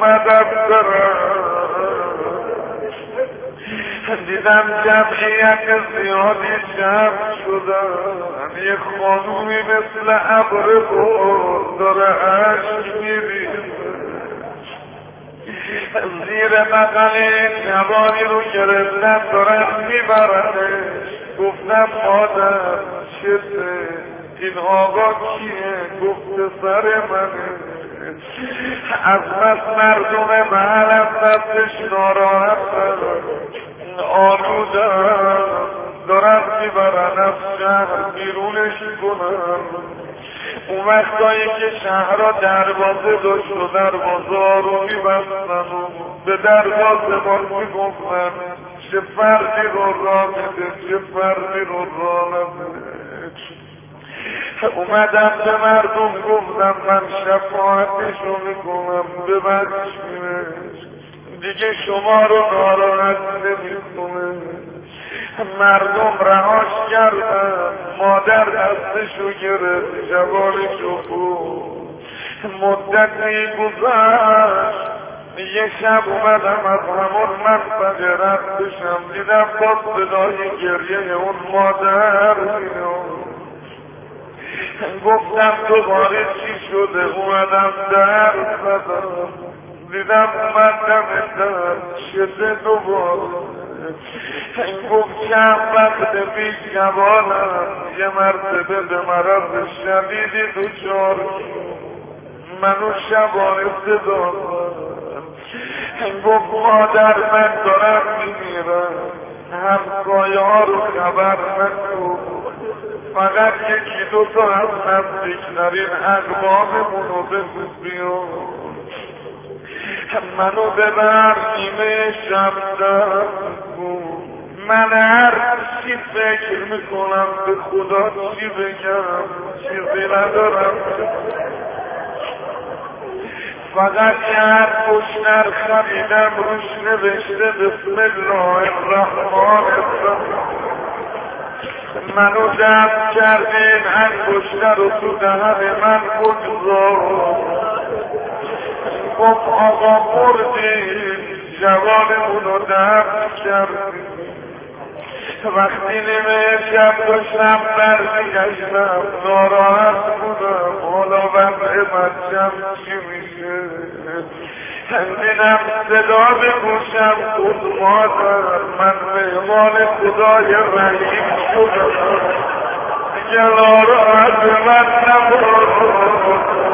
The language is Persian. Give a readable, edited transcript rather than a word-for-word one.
اومدم برم دیدم جمعیت زیادی جمع شدن، یه خانومی مثل ابر باد داره عشق می‌ریزه، زیر بغل جوانی رو گرفتن دارن میبرنش. گفتم مادر چته؟ این آقا کیه؟ گفت سر منه. از بس مردم محلم دستش ناراحتن، آلودن، دارن میبرن از شهر بیرونش کنن. اون وقتایی که شهرها دروازه داشت و دروازه رو میبستن و به دروازه ما میگفتن چه فردی رو راه میده، چه فردی رو راه نمیده. اومدم به مردم گفتم من شفاعتش رو میکنم، ببخشیمش، دیگه شما رو ناراحت نمیکنه. مردم رهاش کردن، مادر دستشو گرفت، جوانشو بود. مدتی گذشت، یه شب اومدم از همون منطقه رد بشم، دیدم با صدای گریه اون مادر میاد. گفتم دوباره چی شده؟ اومدم در زدم، دیدم اومدم در شده دوباره. گفت چند وقت پیش جوانم یه مرتبه به مرض شدیدی دچار منو شبانه صدا دادم. گفت مادر من دارم میمیرم، همسایه ها رو خبر نکن، فقط یکی دو تا از نزدیکترین اقواممون رو بگو بیان، منو ببر نیمه شب در بود. من هر چی فکر میکنم به خدا چی بگم، چیزی ندارم، فقط یه هر گشنر خریدم روش نوشته بسم الله الرحمن الرحیم. منو دفع کردین، انگشتر رو تو دهن من بگذار. گفت آقا بردین، جوانمون رو دفع کردین. وقتی نیمه شب داشتم برمیگشتم، ناراحت بودم، حالا وضع من چی میشه؟ دیدم صدا به گوشم گفت مادر من مهمان خدای رحیم شدم، دیگه ناراحت من نبود.